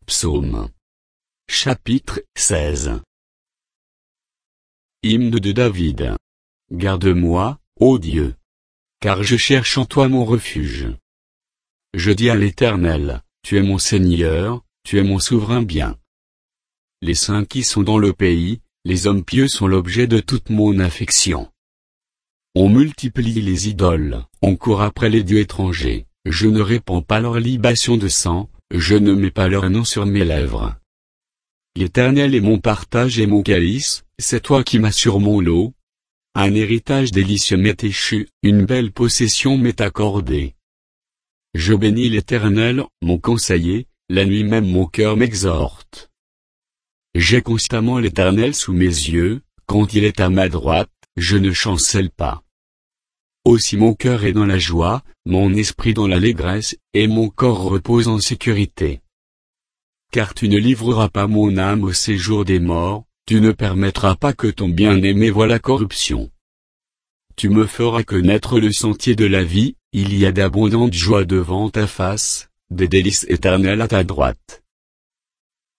Psaume. Chapitre 16. Hymne de David. Garde-moi, ô Dieu. Car je cherche en toi mon refuge. Je dis à l'Éternel, tu es mon Seigneur, tu es mon souverain bien. Les saints qui sont dans le pays, les hommes pieux sont l'objet de toute mon affection. On multiplie les idoles, on court après les dieux étrangers, je ne répands pas leur libation de sang, je ne mets pas leur nom sur mes lèvres. L'Éternel est mon partage et mon calice, c'est toi qui m'assures mon lot. Un héritage délicieux m'est échu, une belle possession m'est accordée. Je bénis l'Éternel, mon conseiller, la nuit même mon cœur m'exhorte. J'ai constamment l'Éternel sous mes yeux, quand il est à ma droite, je ne chancelle pas. Aussi mon cœur est dans la joie, mon esprit dans l'allégresse, et mon corps repose en sécurité. Car tu ne livreras pas mon âme au séjour des morts, tu ne permettras pas que ton bien-aimé voie la corruption. Tu me feras connaître le sentier de la vie, il y a d'abondantes joies devant ta face, des délices éternelles à ta droite.